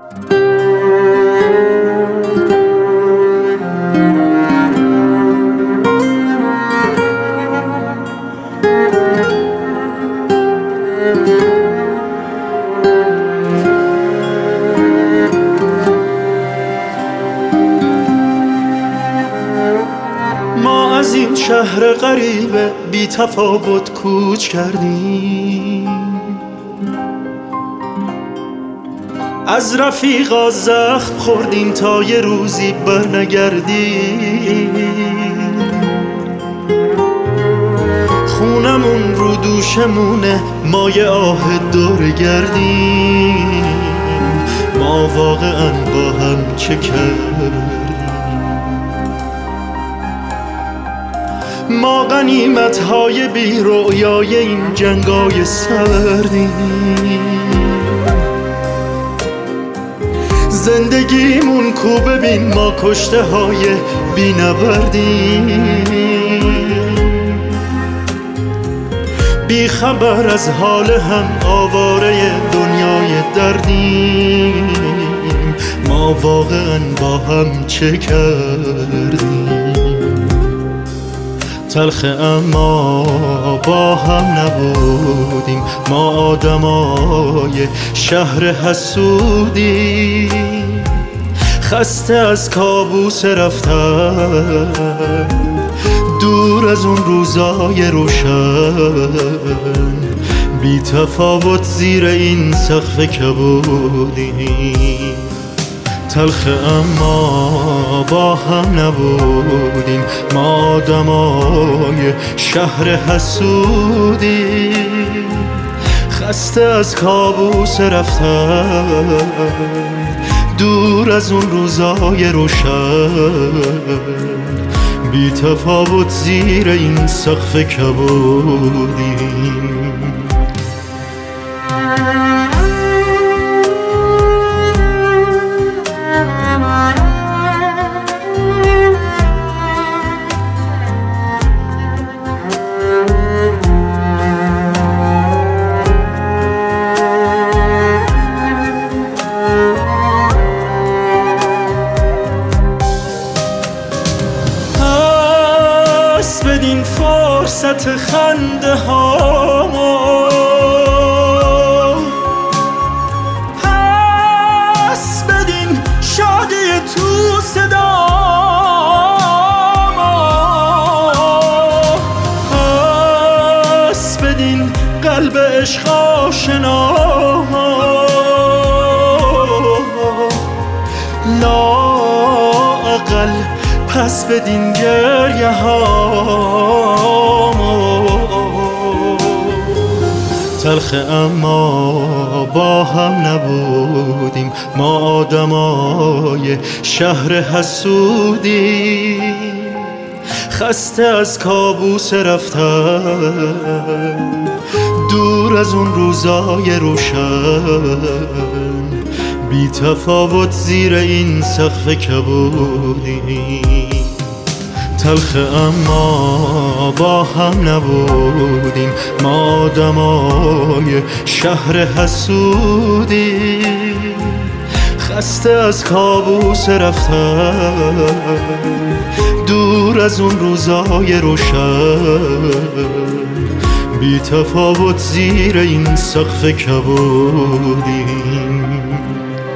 ما از این شهر غریب بی تفاوت کوچ کردیم، از رفیقا زخم خوردیم تا یه روزی برنگردیم. خونمون رو دوشمونه، ما یه آه دور گردیم. ما واقعا با هم چه کردیم؟ ما غنیمت‌های بی رؤیای این جنگای سردیم. زندگیمون کو ببین، ما کشته های بی نبردیم. بی خبر از حال هم، آواره دنیای دردیم. ما واقعا با هم چه کردیم؟ تلخه اما با هم نبودیم، ما آدمای شهر حسودیم. خسته از کابوس رفتن، دور از اون روزای روشن. بی تفاوت زیر این سقف کبودیم. تلخه اما با هم نبودیم، ما آدمای شهر حسودیم. خسته از کابوس رفتن، دور از اون روزای روشن. بی تفاوت زیر این سقف کبودیم. بدین فرصت خنده هامو، پس بدین شادی تو صدامو، پس بدین قلب عشق آشنا. لااقل پس بدین گریه هامو. تلخه اما با هم نبودیم، ما آدمای شهر حسودیم. خسته از کابوس رفتن، دور از اون روزای روشن. بی تفاوت زیر این سقف کبودیم. تلخه اما با هم نبودیم، ما آدمای شهر حسودیم. خسته از کابوس رفتن، دور از اون روزای روشن. بی تفاوت زیر این سقف کبودیم.